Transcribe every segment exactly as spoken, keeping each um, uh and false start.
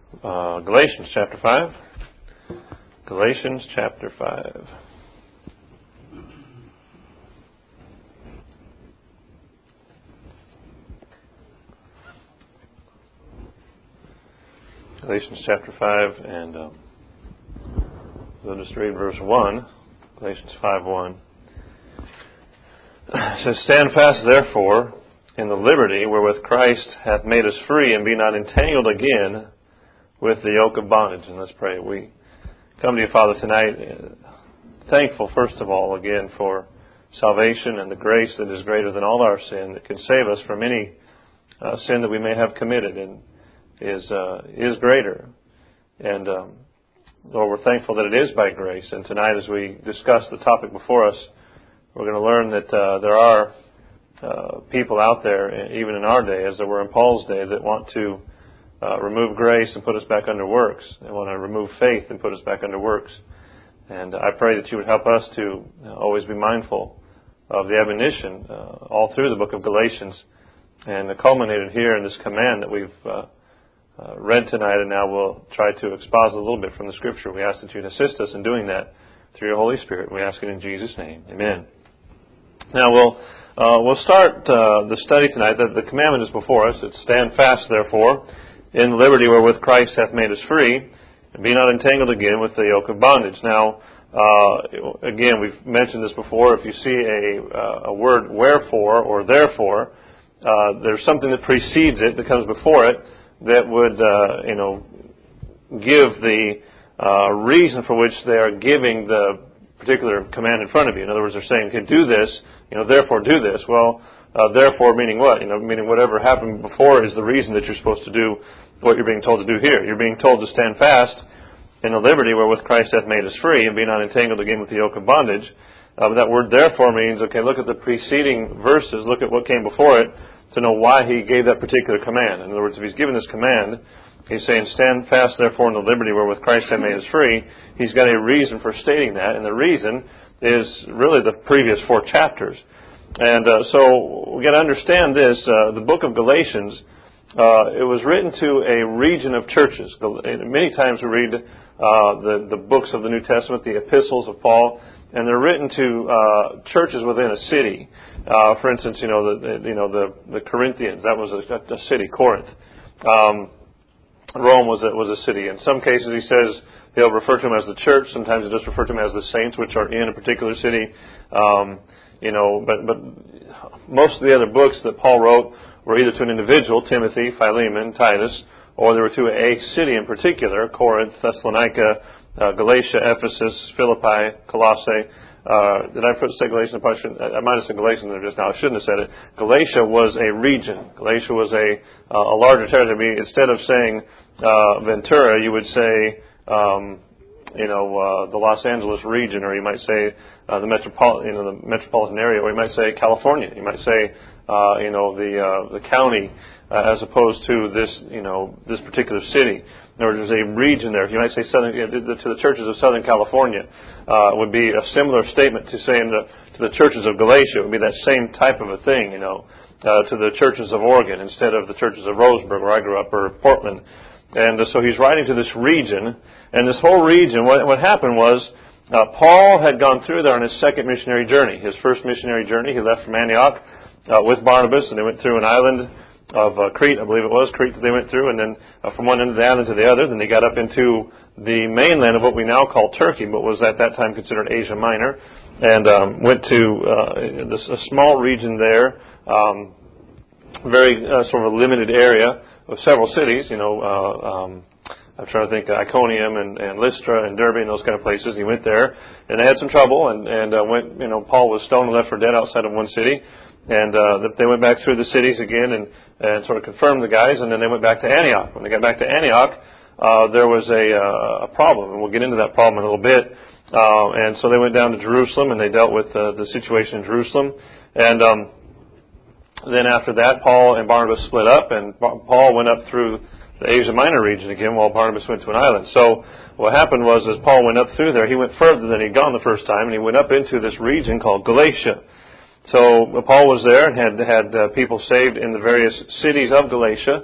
Uh, Galatians chapter five. Galatians chapter five. Galatians chapter five, and um, we'll just read verse one. Galatians five one. It says, "Stand fast, therefore, in the liberty wherewith Christ hath made us free, and be not entangled again with the yoke of bondage." And let's pray. We come to you, Father, tonight, uh, thankful, first of all, again, for salvation and the grace that is greater than all our sin, that can save us from any uh, sin that we may have committed, and is uh, is greater. And, um, Lord, we're thankful that it is by grace. And tonight, as we discuss the topic before us, we're going to learn that uh, there are uh, people out there, even in our day, as there were in Paul's day, that want to Uh, remove grace and put us back under works. They want to remove faith and put us back under works. And I pray that you would help us to uh, always be mindful of the admonition uh, all through the book of Galatians, and culminated here in this command that we've uh, uh, read tonight, and now we'll try to exposit a little bit from the Scripture. We ask that you'd assist us in doing that through your Holy Spirit. We ask it in Jesus' name. Amen. Now we'll uh, we'll start uh, the study tonight. The, the commandment is before us. It's "Stand fast, therefore, in liberty wherewith Christ hath made us free, and be not entangled again with the yoke of bondage." Now, uh, again, we've mentioned this before. If you see a, uh, a word "wherefore" or "therefore," uh, there's something that precedes it, that comes before it, that would, uh, you know, give the uh, reason for which they are giving the particular command in front of you. In other words, they're saying, "Okay, do this," you know, "therefore do this." Well, Uh, therefore, meaning what? You know, meaning whatever happened before is the reason that you're supposed to do what you're being told to do here. You're being told to stand fast in the liberty wherewith Christ hath made us free, and be not entangled again with the yoke of bondage. Uh, but that word "therefore" means, okay, look at the preceding verses, look at what came before it, to know why he gave that particular command. In other words, if he's given this command, he's saying, "Stand fast, therefore, in the liberty wherewith Christ hath made us free." He's got a reason for stating that, and the reason is really the previous four chapters. And uh, so we got to understand this. Uh, the book of Galatians, uh, it was written to a region of churches. Many times we read uh, the the books of the New Testament, the epistles of Paul, and they're written to uh, churches within a city. Uh, for instance, you know the you know the the Corinthians, that was a, a city, Corinth. Um, Rome was a, was a city. In some cases, he says he'll refer to them as the church. Sometimes he just refer to them as the saints, which are in a particular city. Um, You know, but but most of the other books that Paul wrote were either to an individual, Timothy, Philemon, Titus, or they were to a city in particular: Corinth, Thessalonica, uh, Galatia, Ephesus, Philippi, Colossae. Uh, did I put say Galatia? I, probably shouldn't, I might have said Galatians there just now. I shouldn't have said it. Galatia was a region. Galatia was a uh, a larger territory. Instead of saying uh, Ventura, you would say Um, you know, uh, the Los Angeles region, or you might say uh, the metropolitan, you know, the metropolitan area, or you might say California. You might say, uh, you know, the uh, the county, uh, as opposed to this, you know, this particular city. In other words, there's a region there. You might say southern, you know, to the churches of Southern California uh, would be a similar statement to saying the, to the churches of Galatia. It would be that same type of a thing, you know, uh, to the churches of Oregon instead of the churches of Roseburg, where I grew up, or Portland. And uh, so he's writing to this region, and this whole region, what, what happened was, uh, Paul had gone through there on his second missionary journey. His first missionary journey, he left from Antioch uh, with Barnabas, and they went through an island of uh, Crete, I believe it was, Crete that they went through, and then uh, from one end of the island to the other, then they got up into the mainland of what we now call Turkey, but was at that time considered Asia Minor, and um, went to uh, this, a small region there, um, very uh, sort of a limited area, of several cities, you know, uh, um, I'm trying to think, Iconium and, and Lystra and Derbe and those kind of places. He went there, and they had some trouble, and, and uh, went, you know, Paul was stoned and left for dead outside of one city, and uh, they went back through the cities again and, and sort of confirmed the guys, and then they went back to Antioch. When they got back to Antioch, uh, there was a, uh, a problem, and we'll get into that problem in a little bit, uh, and so they went down to Jerusalem, and they dealt with uh, the situation in Jerusalem, and um, then after that, Paul and Barnabas split up, and Paul went up through the Asia Minor region again, while Barnabas went to an island. So what happened was, as Paul went up through there, he went further than he'd gone the first time, and he went up into this region called Galatia. So Paul was there and had had uh, people saved in the various cities of Galatia,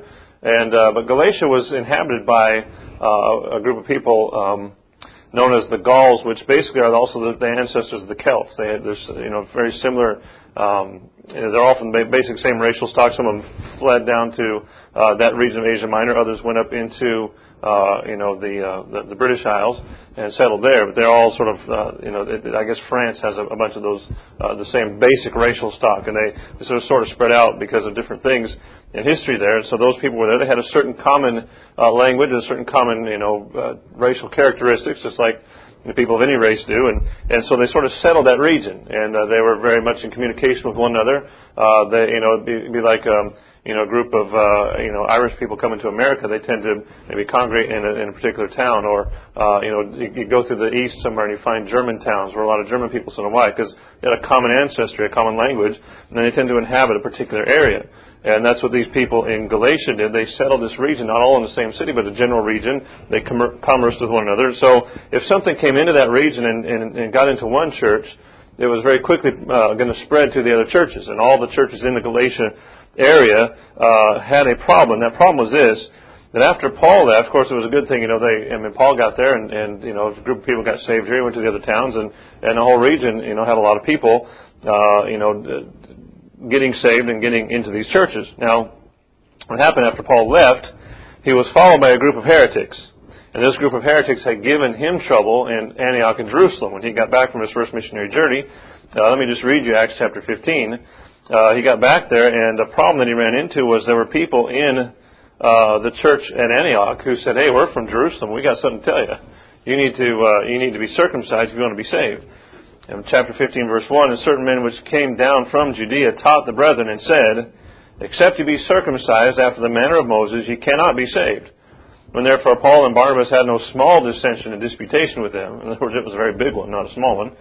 And uh, but Galatia was inhabited by uh, a group of people um, known as the Gauls, which basically are also the, the ancestors of the Celts. They had, there's you know very similar. Um, they're often basic same racial stock. Some of them fled down to uh, that region of Asia Minor. Others went up into uh, you know the, uh, the the British Isles and settled there. But they're all sort of uh, you know it, I guess France has a, a bunch of those uh, the same basic racial stock, and they, they sort of sort of spread out because of different things in history there. So those people were there. They had a certain common uh, language, a certain common you know uh, racial characteristics, just like the people of any race do, and, and so they sort of settled that region, and uh, they were very much in communication with one another. Uh, they, you know, it'd be, it'd be like, um, you know, a group of, uh, you know, Irish people coming to America. They tend to maybe congregate in a, in a particular town, or, uh, you know, you, you go through the east somewhere and you find German towns where a lot of German people sit. Why? Because they had a common ancestry, a common language, and then they tend to inhabit a particular area. And that's what these people in Galatia did. They settled this region, not all in the same city, but a general region. They com- commerced with one another. So if something came into that region and, and, and got into one church, it was very quickly uh, going to spread to the other churches. And all the churches in the Galatia area uh, had a problem. That problem was this, that after Paul left, of course, it was a good thing, you know, they, I mean, Paul got there and, and you know, a group of people got saved here, went to the other towns, and, and the whole region, you know, had a lot of people, uh, you know, getting saved and getting into these churches. Now, what happened after Paul left, he was followed by a group of heretics. And this group of heretics had given him trouble in Antioch and Jerusalem. When he got back from his first missionary journey, uh, let me just read you Acts chapter fifteen. Uh, he got back there, and the problem that he ran into was there were people in uh, the church at Antioch who said, "Hey, we're from Jerusalem. We got something to tell you. You need to uh, you need to be circumcised if you want to be saved." In chapter fifteen, verse one, and certain men which came down from Judea taught the brethren and said, "Except you be circumcised after the manner of Moses, ye cannot be saved." When therefore Paul and Barnabas had no small dissension and disputation with them, in other words, it was a very big one, not a small one,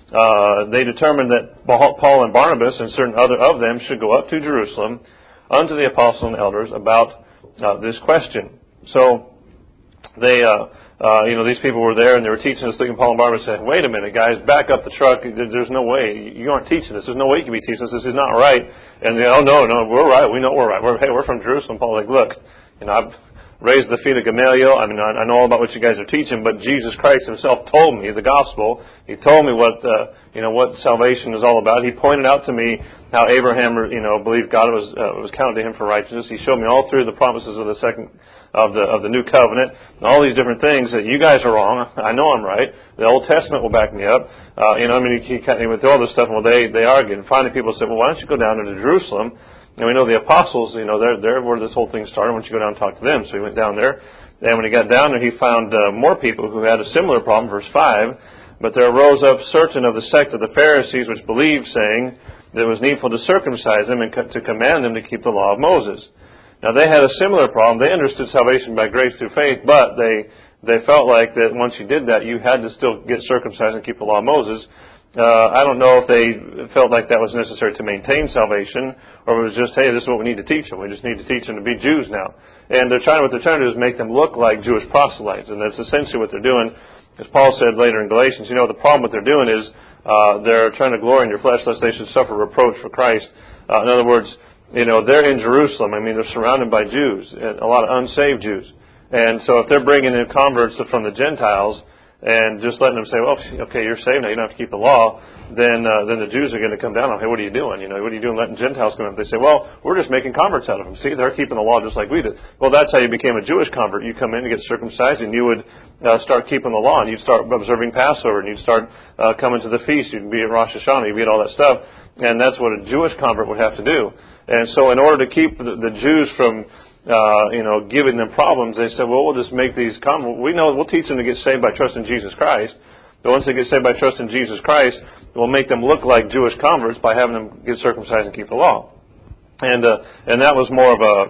uh, they determined that Paul and Barnabas and certain other of them should go up to Jerusalem unto the apostles and elders about uh, this question. So they... Uh, Uh, you know, these people were there and they were teaching this thing, and Paul and Barnabas said, "Wait a minute, guys, back up the truck. There's no way. You aren't teaching this. There's no way you can be teaching this. This is not right." And they, "Oh, no, no, we're right. We know we're right. We're, hey, we're from Jerusalem." Paul's like, "Look, you know, I've raised the feet of Gamaliel. I mean, I, I know all about what you guys are teaching, but Jesus Christ himself told me the gospel. He told me what, uh, you know, what salvation is all about. He pointed out to me how Abraham, you know, believed God was, uh, was counted to him for righteousness. He showed me all through the promises of the second of the of the new covenant, and all these different things that you guys are wrong. I know I'm right. The Old Testament will back me up. Uh, you know, I mean, you can't even through all this stuff. Well, they they argued. And finally, people said, "Well, why don't you go down into Jerusalem?" And we know the apostles, you know, they're they're where this whole thing started. Why don't you go down and talk to them? So he went down there, and when he got down there, he found uh, more people who had a similar problem. Verse five. But there arose up certain of the sect of the Pharisees which believed, saying that it was needful to circumcise them and co- to command them to keep the law of Moses. Now, they had a similar problem. They understood salvation by grace through faith, but they they felt like that once you did that, you had to still get circumcised and keep the law of Moses. Uh, I don't know if they felt like that was necessary to maintain salvation, or it was just, hey, this is what we need to teach them. We just need to teach them to be Jews now. And they're trying, what they're trying to do is make them look like Jewish proselytes, and that's essentially what they're doing. As Paul said later in Galatians, you know, the problem what they're doing is uh, they're trying to glory in your flesh lest they should suffer reproach for Christ. Uh, in other words, you know, they're in Jerusalem. I mean, they're surrounded by Jews, a lot of unsaved Jews. And so if they're bringing in converts from the Gentiles and just letting them say, "Well, okay, you're saved now, you don't have to keep the law," then uh, then the Jews are going to come down on, "Hey, what are you doing? You know, what are you doing letting Gentiles come in?" They say, "Well, we're just making converts out of them. See, they're keeping the law just like we did." Well, that's how you became a Jewish convert. You come in and get circumcised, and you would uh, start keeping the law, and you'd start observing Passover, and you'd start uh, coming to the feast. You'd be at Rosh Hashanah, you'd be at all that stuff. And that's what a Jewish convert would have to do. And so in order to keep the, the Jews from, uh, you know, giving them problems, they said, well, we'll just make these converts. We know we'll teach them to get saved by trusting Jesus Christ. But once they get saved by trusting Jesus Christ, we'll make them look like Jewish converts by having them get circumcised and keep the law. And uh, and that was more of a,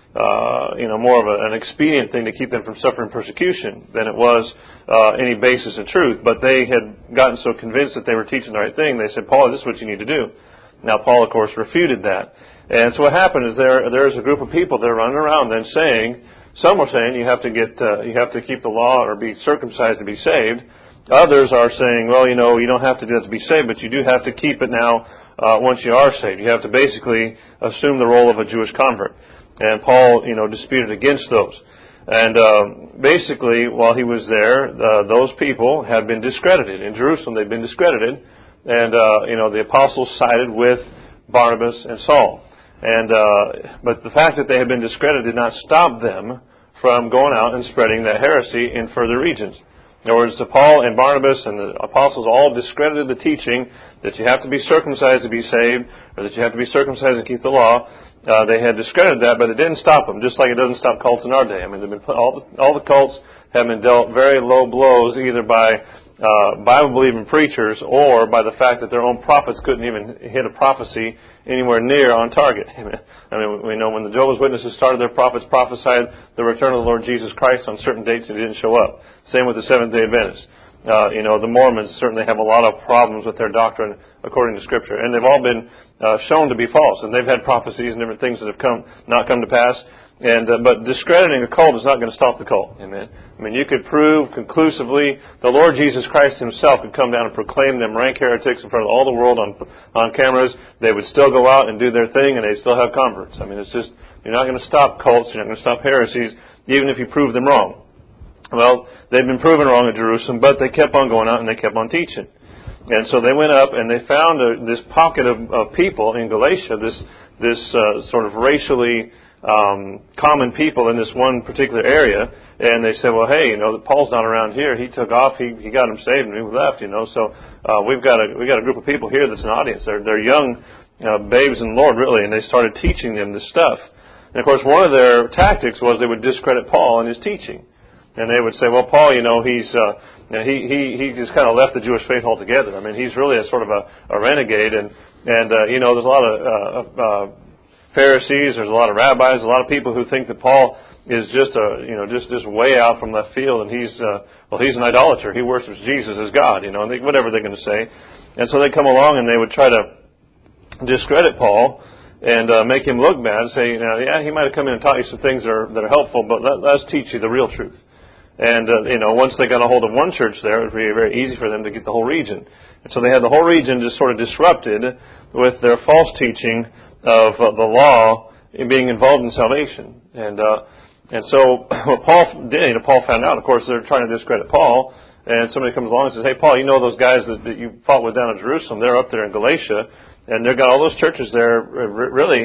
uh, you know, more of a, an expedient thing to keep them from suffering persecution than it was uh, any basis in truth. But they had gotten so convinced that they were teaching the right thing, they said, "Paul, this is what you need to do." Now, Paul, of course, refuted that. And so what happened is there there's a group of people that are running around then saying, some were saying you have to get uh, you have to keep the law or be circumcised to be saved. Others are saying, well, you know, you don't have to do that to be saved, but you do have to keep it now uh, once you are saved. You have to basically assume the role of a Jewish convert. And Paul, you know, disputed against those. And uh, basically, while he was there, uh, those people had been discredited. In Jerusalem, they'd been discredited. And, uh, you know, the apostles sided with Barnabas and Saul. And uh, but the fact that they had been discredited did not stop them from going out and spreading that heresy in further regions. In other words, Paul and Barnabas and the apostles all discredited the teaching that you have to be circumcised to be saved, or that you have to be circumcised and keep the law. Uh, they had discredited that, but it didn't stop them, just like it doesn't stop cults in our day. I mean, been, all, the, all the cults have been dealt very low blows, either by uh, Bible-believing preachers or by the fact that their own prophets couldn't even hit a prophecy anywhere near on target. I mean, we know when the Jehovah's Witnesses started, their prophets prophesied the return of the Lord Jesus Christ on certain dates and he didn't show up. Same with the Seventh-day Adventists. Uh, you know, the Mormons certainly have a lot of problems with their doctrine according to Scripture. And they've all been uh, shown to be false. And they've had prophecies and different things that have come not come to pass. And uh, but discrediting a cult is not going to stop the cult. Amen. I mean, you could prove conclusively the Lord Jesus Christ himself could come down and proclaim them rank heretics in front of all the world on on cameras. They would still go out and do their thing, and they'd still have converts. I mean, it's just, you're not going to stop cults. You're not going to stop heresies, even if you prove them wrong. Well, they've been proven wrong at Jerusalem, but they kept on going out and they kept on teaching. And so they went up and they found a, this pocket of, of people in Galatia, this this uh, sort of racially um, common people in this one particular area. And they said, well, hey, you know, Paul's not around here. He took off. He he got him saved, and we left. You know, so uh, we've got a we got a group of people here that's an audience. They're they're young uh, babes in the Lord, really, and they started teaching them this stuff. And of course, one of their tactics was they would discredit Paul and his teaching. And they would say, well, Paul, you know, he's uh, you know, he he he just kind of left the Jewish faith altogether. I mean, he's really a sort of a, a renegade, and and uh, you know, there's a lot of uh, uh, Pharisees, there's a lot of rabbis, a lot of people who think that Paul is just a you know just just way out from left field, and he's uh, well, he's an idolater. He worships Jesus as God, you know, and they, whatever they're going to say. And so they come along and they would try to discredit Paul and uh, make him look bad, say, you know, yeah, he might have come in and taught you some things that are that are helpful, but let, let's teach you the real truth. And, uh, you know, once they got a hold of one church there, it was very, very easy for them to get the whole region. And so they had the whole region just sort of disrupted with their false teaching of uh, the law in being involved in salvation. And uh, and so what Paul did, you know, Paul found out, of course, they're trying to discredit Paul. And somebody comes along and says, hey, Paul, you know those guys that, that you fought with down in Jerusalem, they're up there in Galatia, and they've got all those churches there really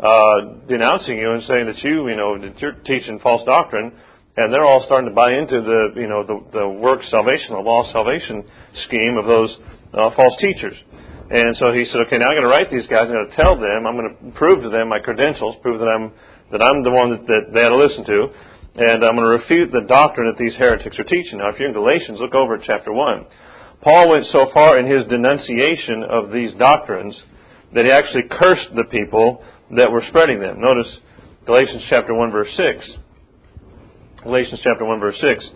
uh, denouncing you and saying that you, you know, that you're teaching false doctrine. And they're all starting to buy into the, you know, the, the works salvation, the law salvation scheme of those uh, false teachers. And so he said, okay, now I'm going to write these guys. I'm going to tell them. I'm going to prove to them my credentials, prove that I'm that I'm the one that, that they had to listen to, and I'm going to refute the doctrine that these heretics are teaching. Now, if you're in Galatians, look over at chapter one. Paul went so far in his denunciation of these doctrines that he actually cursed the people that were spreading them. Notice Galatians chapter one, verse six. Galatians chapter one, verse six.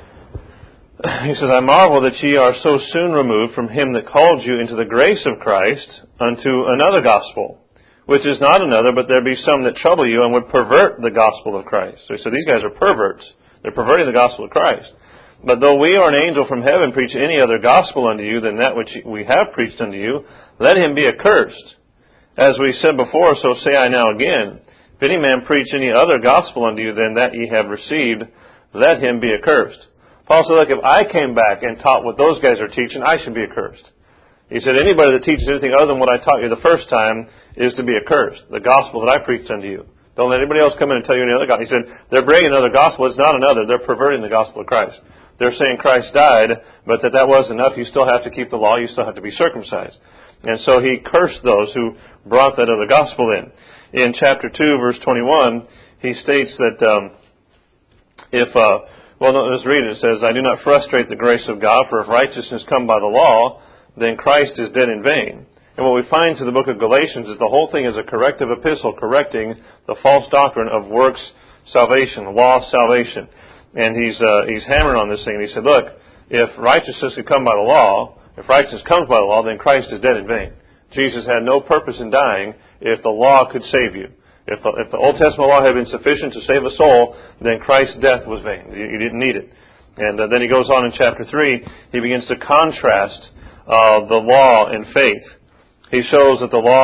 He says, I marvel that ye are so soon removed from him that called you into the grace of Christ unto another gospel, which is not another, but there be some that trouble you and would pervert the gospel of Christ. So he said, these guys are perverts. They're perverting the gospel of Christ. But though we or an angel from heaven preach any other gospel unto you than that which we have preached unto you, let him be accursed. As we said before, so say I now again. If any man preach any other gospel unto you than that ye have received, let him be accursed. Paul said, look, if I came back and taught what those guys are teaching, I should be accursed. He said, anybody that teaches anything other than what I taught you the first time is to be accursed. The gospel that I preached unto you. Don't let anybody else come in and tell you any other gospel. He said, they're bringing another gospel. It's not another. They're perverting the gospel of Christ. They're saying Christ died, but that that wasn't enough. You still have to keep the law. You still have to be circumcised. And so he cursed those who brought that other gospel in. In chapter two, verse twenty-one, he states that um, if, uh, well, no, let's read it. It says, I do not frustrate the grace of God, for if righteousness come by the law, then Christ is dead in vain. And what we find through the book of Galatians is the whole thing is a corrective epistle correcting the false doctrine of works salvation, law salvation. And he's uh, he's hammering on this thing. And he said, look, if righteousness could come by the law, if righteousness comes by the law, then Christ is dead in vain. Jesus had no purpose in dying if the law could save you. If the, if the Old Testament law had been sufficient to save a soul, then Christ's death was vain. You, you didn't need it. And uh, then he goes on in chapter three, he begins to contrast uh, the law and faith. He shows that the law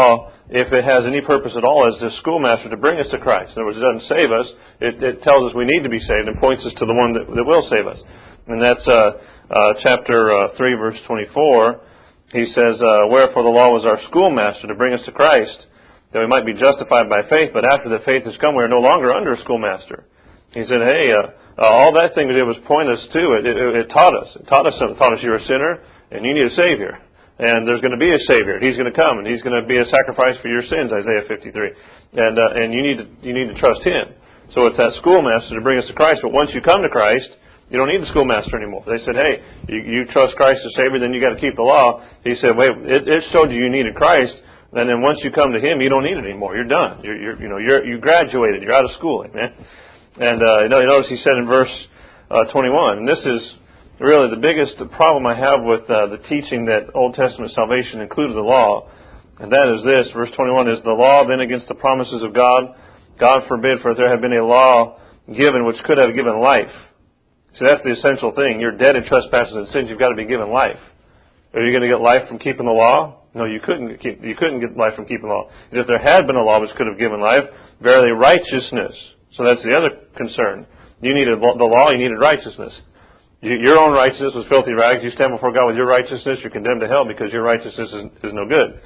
if it has any purpose at all as the schoolmaster to bring us to Christ. In other words, it doesn't save us. It, it tells us we need to be saved and points us to the one that, that will save us. And that's uh, uh, chapter uh, three, verse twenty-four. He says, uh, wherefore the law was our schoolmaster to bring us to Christ, that we might be justified by faith, but after the faith has come, we are no longer under a schoolmaster. He said, hey, uh, uh, all that thing did was point us to it. It, it, it taught us. It taught us something. It taught us you're a sinner and you need a Savior. And there's going to be a Savior. He's going to come and He's going to be a sacrifice for your sins, Isaiah fifty-three. And uh, and you need to you need to trust Him. So it's that schoolmaster to bring us to Christ. But once you come to Christ, you don't need the schoolmaster anymore. They said, hey, you, you trust Christ as Savior, then you got to keep the law. He said, wait, it, it showed you you needed Christ. And then once you come to Him, you don't need it anymore. You're done. You're, you're you know you're you graduated. You're out of school, amen. And uh, you know, you notice He said in verse uh, twenty-one, and this is really the biggest problem I have with uh, the teaching that Old Testament salvation included the law, and that is this, verse twenty-one, is the law then against the promises of God? God forbid, for if there had been a law given which could have given life. See, that's the essential thing. You're dead in trespasses and sins, you've got to be given life. Are you going to get life from keeping the law? No, you couldn't keep, you couldn't get life from keeping the law. If there had been a law which could have given life, verily righteousness. So that's the other concern. You needed the law, you needed righteousness. Your own righteousness was filthy rags. You stand before God with your righteousness, you're condemned to hell because your righteousness is, is no good.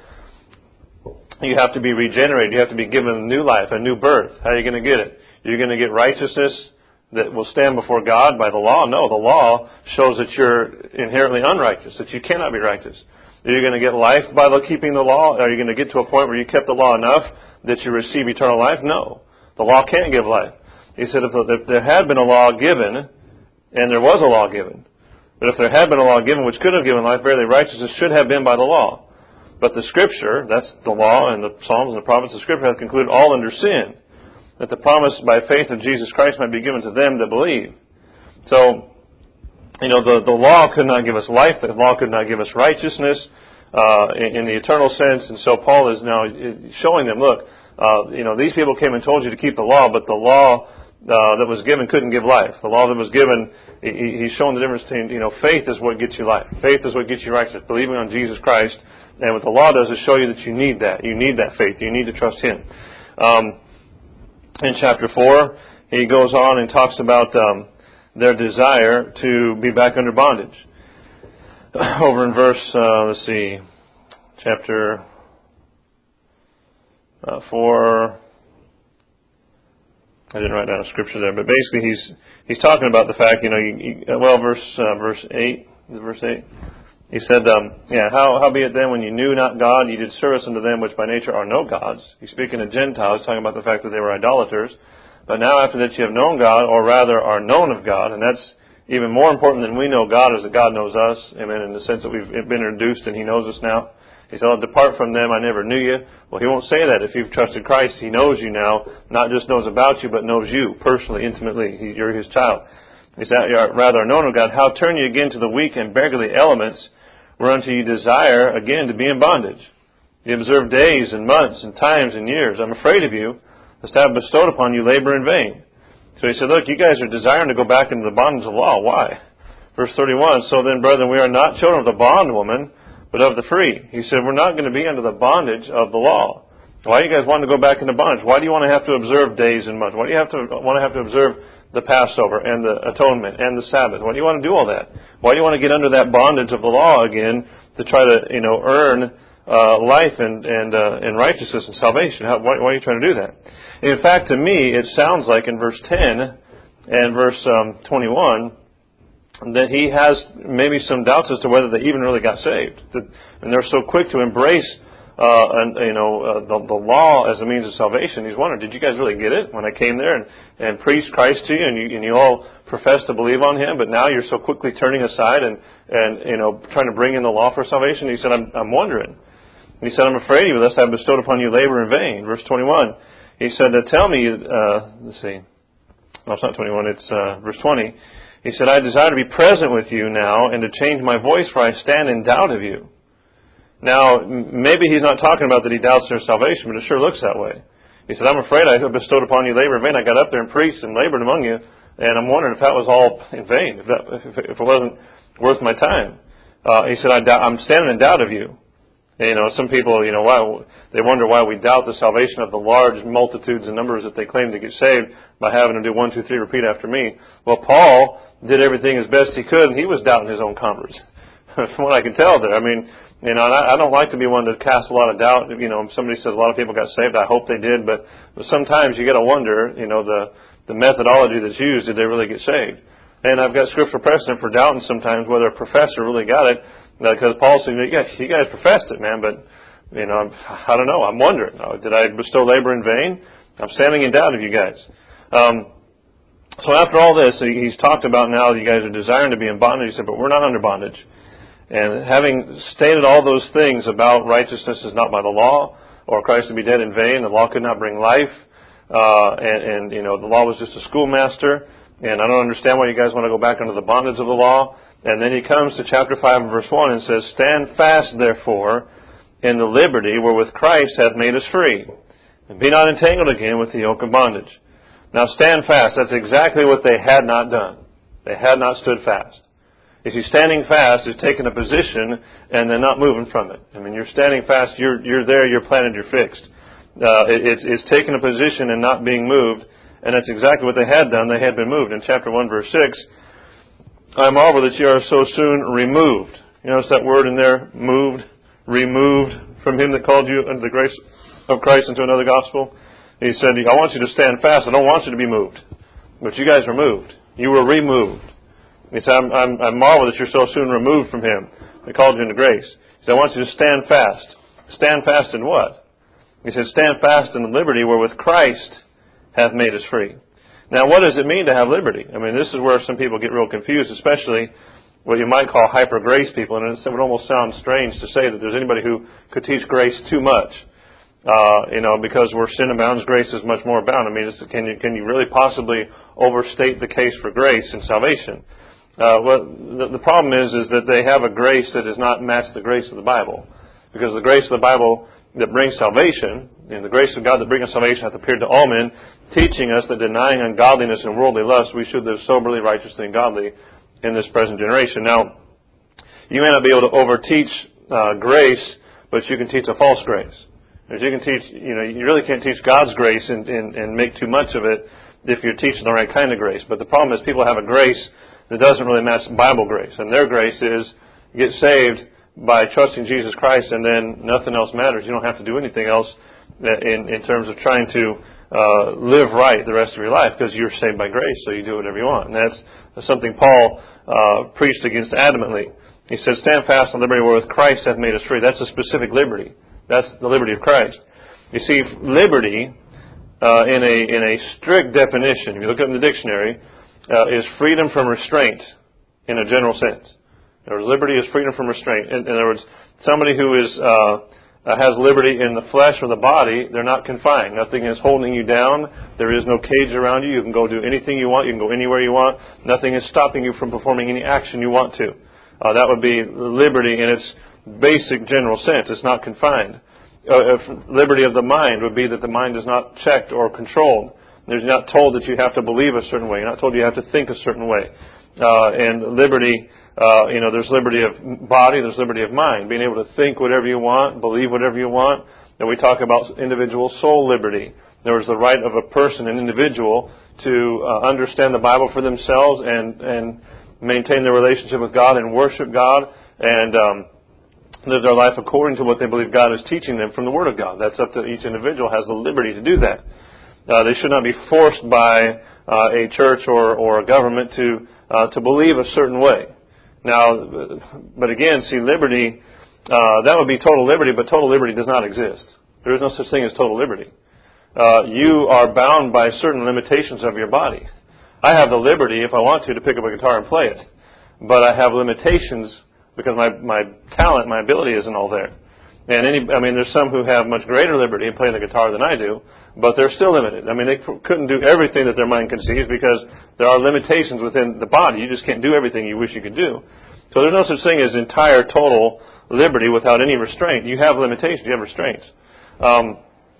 You have to be regenerated. You have to be given a new life, a new birth. How are you going to get it? You're going to get righteousness that will stand before God by the law? No, the law shows that you're inherently unrighteous, that you cannot be righteous. Are you going to get life by the keeping the law? Are you going to get to a point where you kept the law enough that you receive eternal life? No. The law can't give life. He said if, if there had been a law given, and there was a law given. But if there had been a law given which could have given life, verily righteousness should have been by the law. But the Scripture, that's the law and the Psalms and the prophets, the Scripture has concluded all under sin, that the promise by faith of Jesus Christ might be given to them that believe. So, you know, the, the law could not give us life, the law could not give us righteousness uh, in, in the eternal sense, and so Paul is now showing them, look, uh, you know, these people came and told you to keep the law, but the law Uh, that was given couldn't give life. The law that was given, he, he's showing the difference between, you know, faith is what gets you life. Faith is what gets you righteousness. Believing on Jesus Christ. And what the law does is show you that you need that. You need that faith. You need to trust Him. Um, in chapter four, he goes on and talks about um, their desire to be back under bondage. Over in verse, uh, let's see, chapter uh, four... I didn't write down a scripture there, but basically he's he's talking about the fact, you know, you, you, well, verse uh, verse eight, is it verse eight? He said, um, yeah, how howbeit then when you knew not God, you did service unto them which by nature are no gods. He's speaking to Gentiles, talking about the fact that they were idolaters. But now after that you have known God, or rather are known of God, and that's even more important than we know God is that God knows us, amen, in the sense that we've been introduced and He knows us now. He said, oh, depart from them, I never knew you. Well, He won't say that. If you've trusted Christ, He knows you now, not just knows about you, but knows you personally, intimately. He, you're His child. He said, rather known of God, how turn you again to the weak and beggarly elements, whereunto you desire again to be in bondage? You observe days and months and times and years. I'm afraid of you, lest I have bestowed upon you labor in vain. So he said, look, you guys are desiring to go back into the bondage of the law. Why? Verse thirty-one, so then, brethren, we are not children of the bondwoman, but of the free. He said, we're not going to be under the bondage of the law. Why do you guys want to go back into bondage? Why do you want to have to observe days and months? Why do you have to want to have to observe the Passover and the atonement and the Sabbath? Why do you want to do all that? Why do you want to get under that bondage of the law again to try to, you know, earn uh, life and and uh, and righteousness and salvation? How, why, why are you trying to do that? In fact, to me, it sounds like in verse ten and verse um, twenty-one that he has maybe some doubts as to whether they even really got saved. That, and they're so quick to embrace, uh, and, you know, uh, the, the law as a means of salvation. He's wondering, did you guys really get it when I came there and, and preached Christ to you, and you, and you all profess to believe on Him, but now you're so quickly turning aside and, and you know, trying to bring in the law for salvation? He said, I'm, I'm wondering. And he said, I'm afraid of you, lest I have bestowed upon you labor in vain. Verse twenty-one, he said, tell me, uh, let's see, no, it's not twenty-one, it's uh, verse twenty. He said, I desire to be present with you now and to change my voice, for I stand in doubt of you. Now, maybe he's not talking about that he doubts their salvation, but it sure looks that way. He said, I'm afraid I have bestowed upon you labor in vain. I got up there and preached and labored among you, and I'm wondering if that was all in vain, if, that, if, if it wasn't worth my time. Uh, he said, I doubt, I'm standing in doubt of you. And, you know, some people, you know, why they wonder why we doubt the salvation of the large multitudes and numbers that they claim to get saved by having them do one, two, three, repeat after me. Well, Paul did everything as best he could, and he was doubting his own converts. From what I can tell there. I mean, you know, and I, I don't like to be one to cast a lot of doubt. You know, somebody says a lot of people got saved. I hope they did, but, but sometimes you got to wonder, you know, the, the methodology that's used, did they really get saved? And I've got scriptural precedent for doubting sometimes whether a professor really got it, because Paul said, you guys, you guys professed it, man, but, you know, I'm, I don't know. I'm wondering, did I bestow labor in vain? I'm standing in doubt of you guys. Um, so after all this, he's talked about now that you guys are desiring to be in bondage. He said, but we're not under bondage. And having stated all those things about righteousness is not by the law, or Christ to be dead in vain, the law could not bring life, uh, and, and, you know, the law was just a schoolmaster, and I don't understand why you guys want to go back under the bondage of the law. And then he comes to chapter five and verse one and says, stand fast, therefore, in the liberty wherewith Christ hath made us free, and be not entangled again with the yoke of bondage. Now stand fast, that's exactly what they had not done. They had not stood fast. You see, standing fast is taking a position and then not moving from it. I mean, you're standing fast, you're you're there, you're planted, you're fixed. Uh, it, it's, it's taking a position and not being moved, and that's exactly what they had done. They had been moved. In chapter one, verse six, I marvel that ye are so soon removed. You notice that word in there, moved, removed from him that called you under the grace of Christ into another gospel. He said, I want you to stand fast. I don't want you to be moved. But you guys were moved. You were removed. He said, I'm, I'm, I marvel that you're so soon removed from him that called you into grace. He said, I want you to stand fast. Stand fast in what? He said, stand fast in the liberty wherewith Christ hath made us free. Now, what does it mean to have liberty? I mean, this is where some people get real confused, especially what you might call hyper-grace people. And it would almost sound strange to say that there's anybody who could teach grace too much. Uh, you know, because where sin abounds, grace is much more abound. I mean, it's, can you can you really possibly overstate the case for grace and salvation? Uh, well, the, the problem is, is that they have a grace that does not match the grace of the Bible. Because the grace of the Bible that brings salvation, and the grace of God that brings salvation hath appeared to all men, teaching us that denying ungodliness and worldly lust, we should live soberly, righteously, and godly in this present generation. Now, you may not be able to overteach uh, grace, but you can teach a false grace. As you can teach, you know, you really can't teach God's grace and, and, and make too much of it if you're teaching the right kind of grace. But the problem is people have a grace that doesn't really match Bible grace. And their grace is get saved by trusting Jesus Christ, and then nothing else matters. You don't have to do anything else in, in terms of trying to uh, live right the rest of your life, because you're saved by grace, so you do whatever you want. And that's, that's something Paul uh, preached against adamantly. He said, stand fast on liberty wherewith Christ hath made us free. That's a specific liberty. That's the liberty of Christ. You see, liberty, uh, in a in a strict definition, if you look up in the dictionary, uh, is freedom from restraint in a general sense. In other words, liberty is freedom from restraint. In, in other words, somebody who is uh, uh, has liberty in the flesh or the body, they're not confined. Nothing is holding you down. There is no cage around you. You can go do anything you want. You can go anywhere you want. Nothing is stopping you from performing any action you want to. Uh, that would be liberty in its basic general sense. It's not confined. Uh, liberty of the mind would be that the mind is not checked or controlled. You're not told that you have to believe a certain way. You're not told you have to think a certain way. Uh, and liberty, uh, you know, there's liberty of body, there's liberty of mind. Being able to think whatever you want, believe whatever you want. And we talk about individual soul liberty. There is the right of a person, an individual, to uh, understand the Bible for themselves and, and maintain their relationship with God and worship God and um, live their life according to what they believe God is teaching them from the Word of God. That's up to each individual has the liberty to do that. Uh, they should not be forced by uh, a church or, or a government to uh, to believe a certain way. Now, but again, see, liberty, uh, that would be total liberty, but total liberty does not exist. There is no such thing as total liberty. Uh, you are bound by certain limitations of your body. I have the liberty, if I want to, to pick up a guitar and play it. But I have limitations because my, my talent, my ability isn't all there. And any, I mean, there's some who have much greater liberty in playing the guitar than I do, but they're still limited. I mean, they couldn't do everything that their mind conceives because there are limitations within the body. You just can't do everything you wish you could do. So there's no such thing as entire, total liberty without any restraint. You have limitations. You have restraints. Um,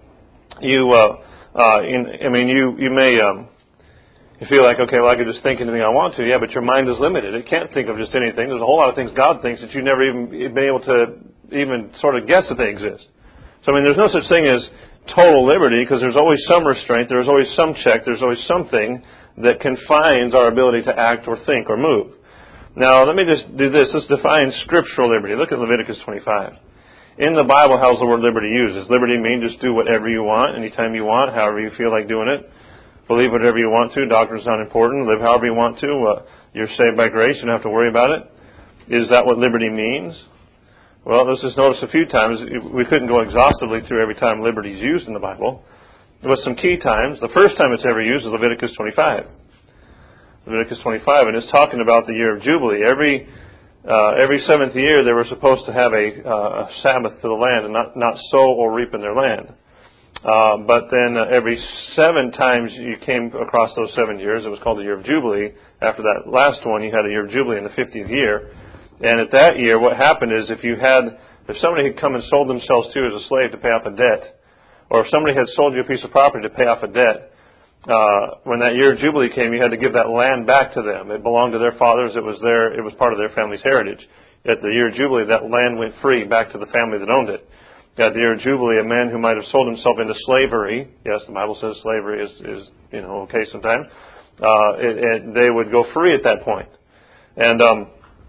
you, uh, uh, in, I mean, you, you may, um, you feel like, okay, well, I could just think anything I want to. Yeah, but your mind is limited. It can't think of just anything. There's a whole lot of things God thinks that you've never even been able to even sort of guess that they exist. So, I mean, there's no such thing as total liberty, because there's always some restraint, there's always some check, there's always something that confines our ability to act or think or move. Now, let me just do this. Let's define scriptural liberty. Look at Leviticus twenty-five. In the Bible, how's the word liberty used? Does liberty mean just do whatever you want, anytime you want, however you feel like doing it? Believe whatever you want to. Doctrine's not important. Live however you want to. Uh, you're saved by grace. You don't have to worry about it. Is that what liberty means? Well, let's just notice a few times. We couldn't go exhaustively through every time liberty is used in the Bible. But some key times. The first time it's ever used is Leviticus twenty-five. Leviticus twenty-five, and it's talking about the year of Jubilee. Every uh, every seventh year they were supposed to have a, uh, a Sabbath to the land and not, not sow or reap in their land. Uh, but then uh, every seven times you came across those seven years, it was called the year of Jubilee. After that last one, you had a year of Jubilee in the fiftieth year. And at that year, what happened is if you had, if somebody had come and sold themselves to you as a slave to pay off a debt, or if somebody had sold you a piece of property to pay off a debt, uh, when that year of Jubilee came, you had to give that land back to them. It belonged to their fathers. It was their, it was part of their family's heritage. At the year of Jubilee, that land went free back to the family that owned it. At the year of Jubilee, a man who might have sold himself into slavery, yes, the Bible says slavery is, is you know, okay sometimes, uh, it, it, they would go free at that point. And, um,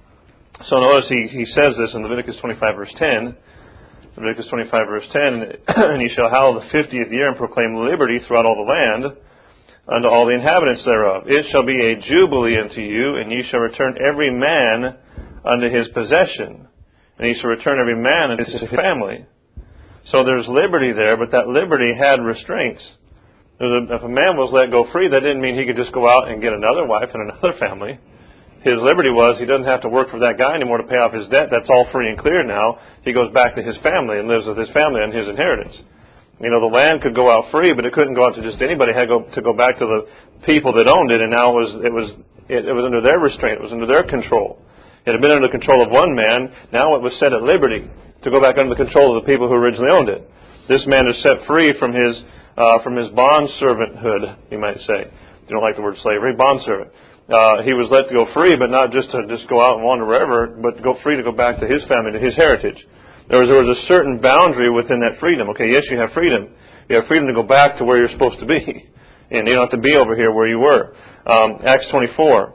so notice he, he says this in Leviticus twenty-five verse ten. Leviticus twenty-five verse ten, and ye shall hallow the fiftieth year and proclaim liberty throughout all the land unto all the inhabitants thereof. It shall be a jubilee unto you, and ye shall return every man unto his possession. And ye shall return every man unto his family. So there's liberty there, but that liberty had restraints. A, if a man was let go free, that didn't mean he could just go out and get another wife and another family. His liberty was he doesn't have to work for that guy anymore to pay off his debt. That's all free and clear now. He goes back to his family and lives with his family on his inheritance. You know, the land could go out free, but it couldn't go out to just anybody. It had to go, to go back to the people that owned it, and now it was it was it, it was under their restraint. It was under their control. It had been under the control of one man. Now it was set at liberty to go back under the control of the people who originally owned it. This man is set free from his uh, from his bond servanthood, you might say. You don't like the word slavery, bond servant. Uh, he was let to go free, but not just to just go out and wander wherever, but to go free to go back to his family, to his heritage. There was, there was a certain boundary within that freedom. Okay, yes, you have freedom. You have freedom to go back to where you're supposed to be. And you don't have to be over here where you were. Um, Acts twenty-four.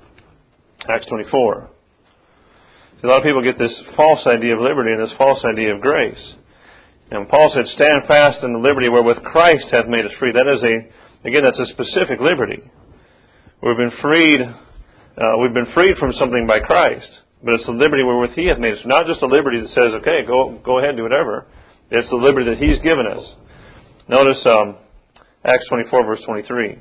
Acts twenty-four. See, a lot of people get this false idea of liberty and this false idea of grace. And Paul said, stand fast in the liberty wherewith Christ hath made us free. That is a, again, that's a specific liberty. We've been freed, uh, we've been freed from something by Christ, but it's the liberty wherewith He hath made us. Not just a liberty that says, okay, go go ahead, do whatever. It's the liberty that He's given us. Notice um, Acts twenty-four, verse twenty-three.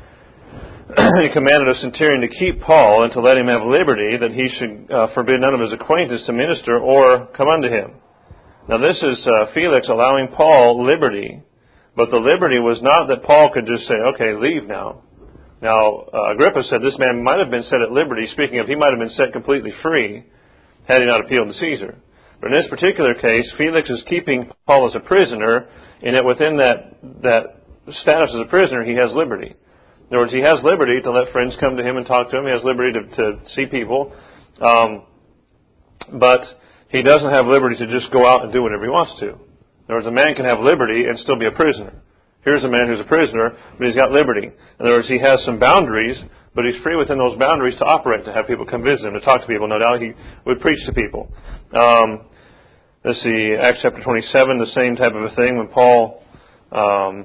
He commanded a centurion to keep Paul and to let him have liberty, that he should uh, forbid none of his acquaintance to minister or come unto him. Now this is uh, Felix allowing Paul liberty, but the liberty was not that Paul could just say, okay, leave now. Now, uh, Agrippa said this man might have been set at liberty, speaking of he might have been set completely free had he not appealed to Caesar. But in this particular case, Felix is keeping Paul as a prisoner, and yet within that, that status as a prisoner, he has liberty. In other words, he has liberty to let friends come to him and talk to him. He has liberty to, to see people. Um, but he doesn't have liberty to just go out and do whatever he wants to. In other words, a man can have liberty and still be a prisoner. Here's a man who's a prisoner, but he's got liberty. In other words, he has some boundaries, but he's free within those boundaries to operate, to have people come visit him, to talk to people. No doubt he would preach to people. Um, let's see, Acts chapter twenty-seven, the same type of a thing when Paul... Um,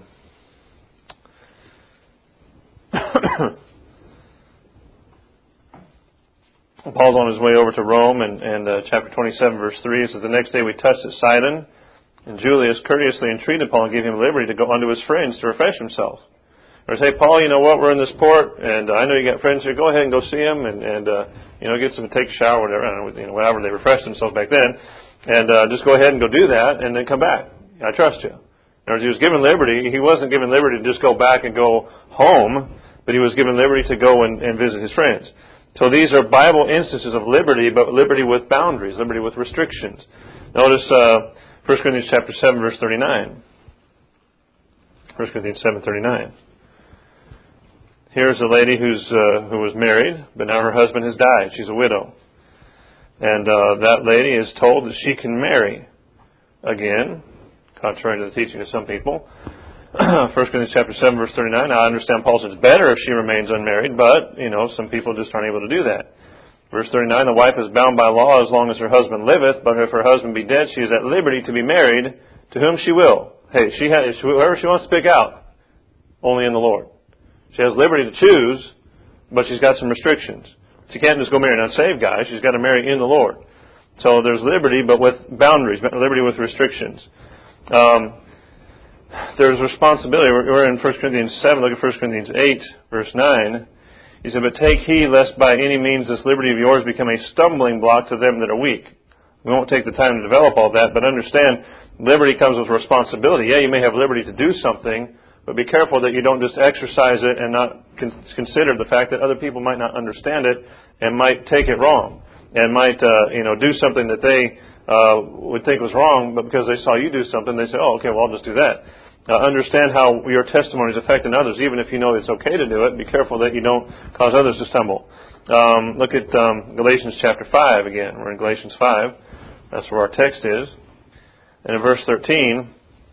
Paul's on his way over to Rome, and, and uh, chapter twenty-seven, verse three, it says, the next day we touched at Sidon, and Julius courteously entreated Paul and gave him liberty to go unto his friends to refresh himself. Or say, Paul, you know what, we're in this port, and I know you got friends here, go ahead and go see them, and, and uh, you know, get some, take a shower, whatever, I don't know, you know, whatever, they refreshed themselves back then, and uh, just go ahead and go do that, and then come back. I trust you. In other words, he was given liberty. He wasn't given liberty to just go back and go home, but he was given liberty to go and, and visit his friends. So these are Bible instances of liberty, but liberty with boundaries, liberty with restrictions. Notice uh, First Corinthians chapter seven, verse thirty-nine. First Corinthians seven, thirty-nine. Here's a lady who's uh, who was married, but now her husband has died. She's a widow. And uh, that lady is told that she can marry again, contrary to the teaching of some people. First Corinthians chapter seven, verse thirty-nine. Now, I understand Paul says it's better if she remains unmarried, but, you know, some people just aren't able to do that. Verse thirty-nine, the wife is bound by law as long as her husband liveth, but if her husband be dead, she is at liberty to be married to whom she will. Hey, she has, whoever she wants to pick out, only in the Lord. She has liberty to choose, but she's got some restrictions. She can't just go marry an unsaved guy. She's got to marry in the Lord. So there's liberty, but with boundaries, liberty with restrictions. Um, there's responsibility. We're, we're in First Corinthians seven. Look at First Corinthians eight, verse nine. He said, but take heed lest by any means this liberty of yours become a stumbling block to them that are weak. We won't take the time to develop all that, but understand liberty comes with responsibility. Yeah, you may have liberty to do something, but be careful that you don't just exercise it and not con- consider the fact that other people might not understand it and might take it wrong and might, uh, you know, do something that they uh, would think was wrong, but because they saw you do something, they say, oh, okay, well, I'll just do that. Uh, understand how your testimony is affecting others, even if you know it's okay to do it. Be careful that you don't cause others to stumble. Um, look at um, Galatians chapter five again. We're in Galatians five. That's where our text is. And in verse thirteen,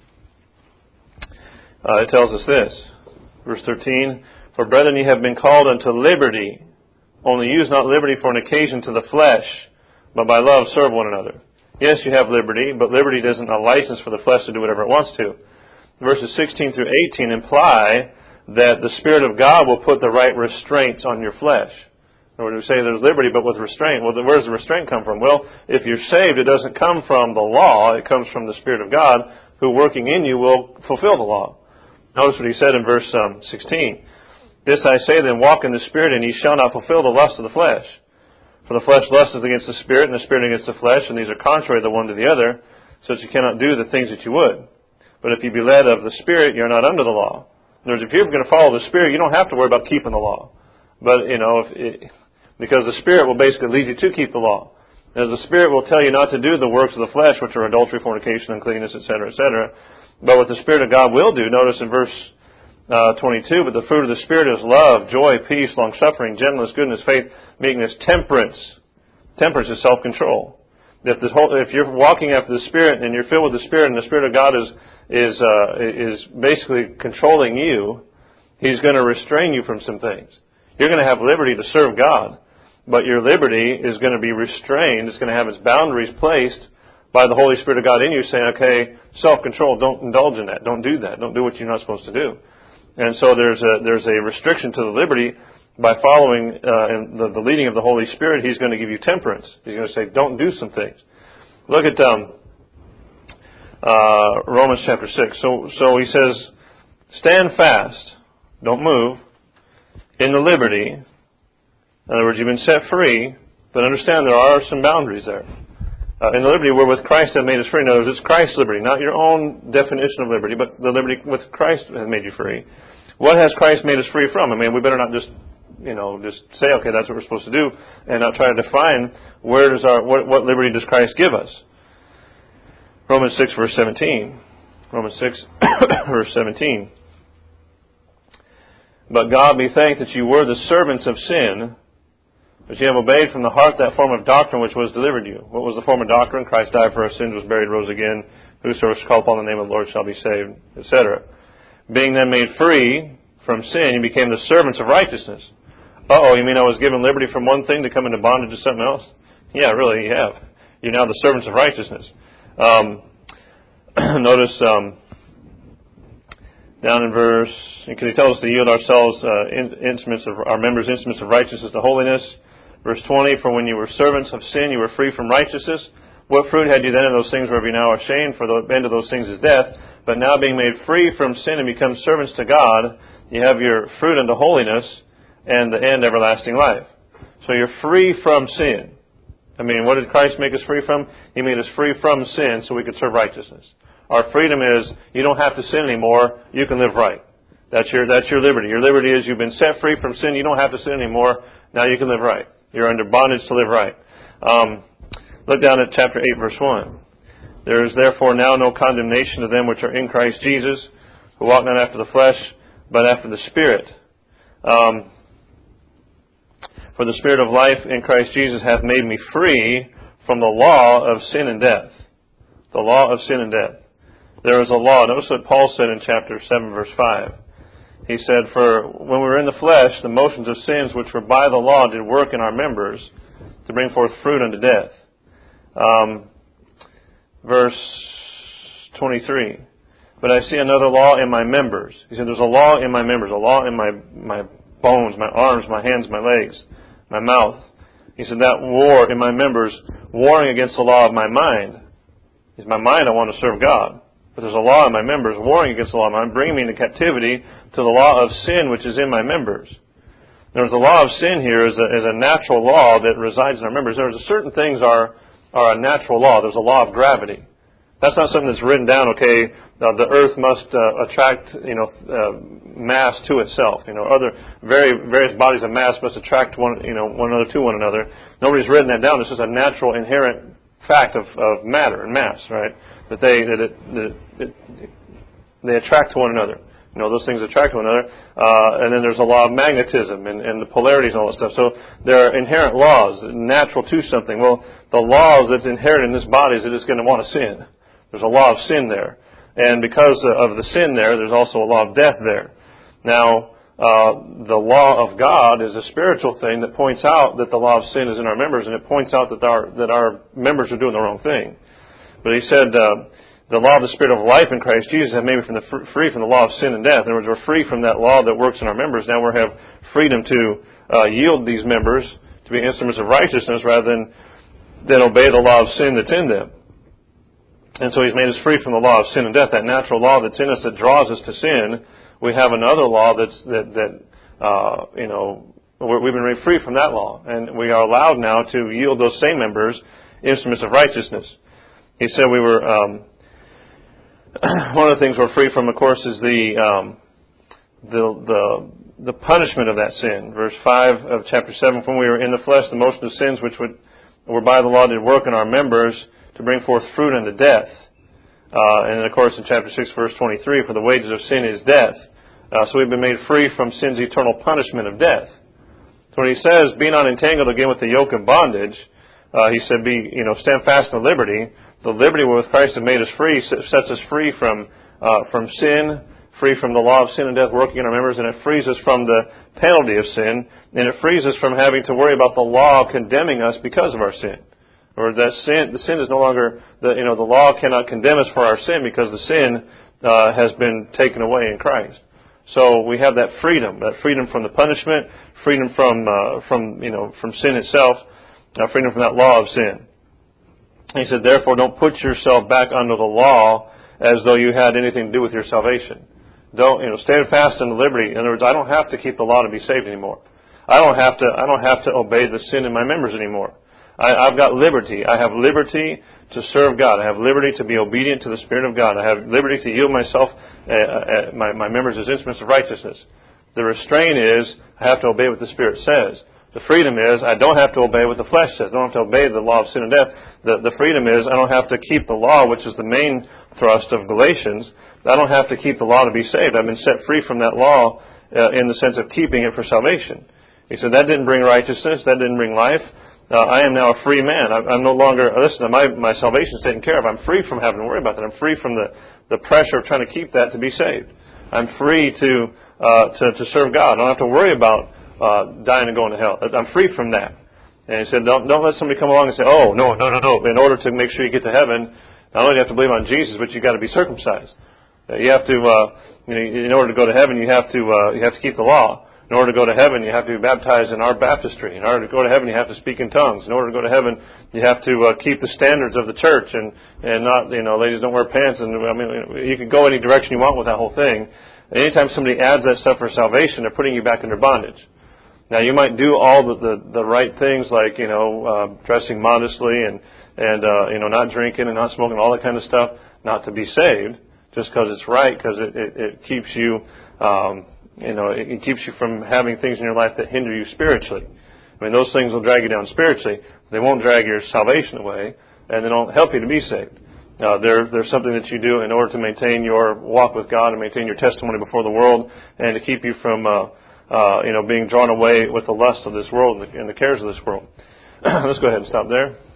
Uh, it tells us this, verse thirteen, for brethren, ye have been called unto liberty, only use not liberty for an occasion to the flesh, but by love serve one another. Yes, you have liberty, but liberty isn't a license for the flesh to do whatever it wants to. Verses sixteen through eighteen imply that the Spirit of God will put the right restraints on your flesh. In order to say there's liberty, but with restraint. Well, where does the restraint come from? Well, if you're saved, it doesn't come from the law. It comes from the Spirit of God, who working in you will fulfill the law. Notice what he said in verse um, sixteen. This I say then, walk in the Spirit, and ye shall not fulfill the lust of the flesh. For the flesh lusteth against the Spirit, and the Spirit against the flesh, and these are contrary the one to the other, so that you cannot do the things that you would. But if you be led of the Spirit, you're not under the law. In other words, if you're going to follow the Spirit, you don't have to worry about keeping the law. But, you know, if it, because the Spirit will basically lead you to keep the law. As the Spirit will tell you not to do the works of the flesh, which are adultery, fornication, uncleanness, et cetera, et cetera. But what the Spirit of God will do, notice in verse uh, twenty-two, but the fruit of the Spirit is love, joy, peace, long-suffering, gentleness, goodness, faith, meekness, temperance. Temperance is self-control. If, this whole, if you're walking after the Spirit and you're filled with the Spirit and the Spirit of God is is uh, is basically controlling you, He's going to restrain you from some things. You're going to have liberty to serve God, but your liberty is going to be restrained. It's going to have its boundaries placed by the Holy Spirit of God in you, saying, okay, self-control, don't indulge in that. Don't do that. Don't do what you're not supposed to do. And so there's a, there's a restriction to the liberty. By following uh, in the, the leading of the Holy Spirit, He's going to give you temperance. He's going to say, don't do some things. Look at um, uh, Romans chapter six. So, so he says, stand fast, don't move, in the liberty. In other words, you've been set free, but understand there are some boundaries there. Uh, in the liberty wherewith Christ hath made us free. In other words, it's Christ's liberty, not your own definition of liberty, but the liberty with Christ hath made you free. What has Christ made us free from? I mean, we better not just, you know, just say, okay, that's what we're supposed to do, and not try to define where does our what, what liberty does Christ give us. Romans six, verse seventeen. Romans six, verse seventeen. But God be thanked that you were the servants of sin, but you have obeyed from the heart that form of doctrine which was delivered you. What was the form of doctrine? Christ died for our sins, was buried, rose again. Whosoever shall call upon the name of the Lord shall be saved, et cetera. Being then made free from sin, you became the servants of righteousness. Uh-oh, you mean I was given liberty from one thing to come into bondage to something else? Yeah, really, you have. You're now the servants of righteousness. Um, notice um, down in verse, because he tells us to yield ourselves uh, in, instruments of our members instruments of righteousness to holiness. Verse twenty, for when you were servants of sin, you were free from righteousness. What fruit had you then of those things whereof you now are ashamed? For the end of those things is death. But now being made free from sin and become servants to God, you have your fruit unto holiness and the end everlasting life. So you're free from sin. I mean, what did Christ make us free from? He made us free from sin so we could serve righteousness. Our freedom is you don't have to sin anymore. You can live right. That's your that's your liberty. Your liberty is you've been set free from sin. You don't have to sin anymore. Now you can live right. You're under bondage to live right. Um, look down at chapter eight, verse one. There is therefore now no condemnation to them which are in Christ Jesus, who walk not after the flesh, but after the Spirit. Um, For the Spirit of life in Christ Jesus hath made me free from the law of sin and death. The law of sin and death. There is a law. Notice what Paul said in chapter seven, verse five. He said, for when we were in the flesh, the motions of sins which were by the law did work in our members to bring forth fruit unto death. Um, verse twenty-three. But I see another law in my members. He said, there's a law in my members, a law in my, my bones, my arms, my hands, my legs, my mouth. He said, that war in my members, warring against the law of my mind. He said, my mind, I want to serve God. But there's a law in my members, warring against the law of my mind, bringing me into captivity to the law of sin which is in my members. There's the law of sin here is a, is a natural law that resides in our members. There's a certain things are, are a natural law. There's a law of gravity. That's not something that's written down, okay, uh, the earth must uh, attract, you know, uh, mass to itself. You know, other very various bodies of mass must attract one, you know, one another to one another. Nobody's written that down. It's just a natural, inherent fact of, of matter and mass, right? That they that it, that it, they attract to one another. You know, those things attract to one another. Uh, and then there's a law of magnetism and, and the polarities and all that stuff. So there are inherent laws, natural to something. Well, the laws that's inherent in this body is that it's going to want to sin. There's a law of sin there. And because of the sin there, there's also a law of death there. Now, uh, the law of God is a spiritual thing that points out that the law of sin is in our members, and it points out that our, that our members are doing the wrong thing. But he said, uh, the law of the Spirit of life in Christ Jesus have made me from the fr- free from the law of sin and death. In other words, we're free from that law that works in our members. Now we have freedom to uh, yield these members to be instruments of righteousness rather than, than obey the law of sin that's in them. And so he's made us free from the law of sin and death, that natural law that's in us that draws us to sin. We have another law that's, that, that uh, you know, we've been made free from that law. And we are allowed now to yield those same members instruments of righteousness. He said we were, um, one of the things we're free from, of course, is the, um, the, the, the punishment of that sin. Verse five of chapter seven, when we were in the flesh, the motion of sins which would, were by the law did work in our members to bring forth fruit unto death. Uh, and then, of course, in chapter six, verse twenty-three, for the wages of sin is death. Uh, so we've been made free from sin's eternal punishment of death. So when he says, be not entangled again with the yoke of bondage, uh, he said, be, you know, stand fast in liberty. The liberty wherewith Christ has made us free sets us free from, uh, from sin, free from the law of sin and death working in our members, and it frees us from the penalty of sin, and it frees us from having to worry about the law condemning us because of our sin. Or that sin, the sin is no longer, the, you know, the law cannot condemn us for our sin because the sin uh, has been taken away in Christ. So we have that freedom, that freedom from the punishment, freedom from, uh, from you know, from sin itself, uh, freedom from that law of sin. He said, therefore, don't put yourself back under the law as though you had anything to do with your salvation. Don't, you know, stand fast in the liberty. In other words, I don't have to keep the law to be saved anymore. I don't have to, I don't have to obey the sin in my members anymore. I, I've got liberty. I have liberty to serve God. I have liberty to be obedient to the Spirit of God. I have liberty to yield myself, uh, uh, my, my members as instruments of righteousness. The restraint is I have to obey what the Spirit says. The freedom is I don't have to obey what the flesh says. I don't have to obey the law of sin and death. The, the freedom is I don't have to keep the law, which is the main thrust of Galatians. I don't have to keep the law to be saved. I've been set free from that law uh, in the sense of keeping it for salvation. He said that didn't bring righteousness. That didn't bring life. Uh, I am now a free man. I'm, I'm no longer, listen, my, my salvation is taken care of. I'm free from having to worry about that. I'm free from the, the pressure of trying to keep that to be saved. I'm free to, uh, to, to serve God. I don't have to worry about, uh, dying and going to hell. I'm free from that. And he said, don't, don't let somebody come along and say, oh, no, no, no, no. In order to make sure you get to heaven, not only do you have to believe on Jesus, but you've got to be circumcised. Uh, you have to, uh, you know, in order to go to heaven, you have to, uh, you have to keep the law. In order to go to heaven, you have to be baptized in our baptistry. In order to go to heaven, you have to speak in tongues. In order to go to heaven, you have to uh, keep the standards of the church and, and not, you know, ladies don't wear pants. And I mean, you can go any direction you want with that whole thing. Anytime somebody adds that stuff for salvation, they're putting you back under bondage. Now, you might do all the, the, the right things like, you know, uh, dressing modestly and, and uh, you know, not drinking and not smoking, all that kind of stuff, not to be saved, just because it's right, because it, it, it keeps you... Um, You know, it, it keeps you from having things in your life that hinder you spiritually. I mean, those things will drag you down spiritually. They won't drag your salvation away, and they don't help you to be saved. Uh, there, there's something that you do in order to maintain your walk with God and maintain your testimony before the world, and to keep you from, uh, uh, you know, being drawn away with the lust of this world and the, and the cares of this world. Let's go ahead and stop there.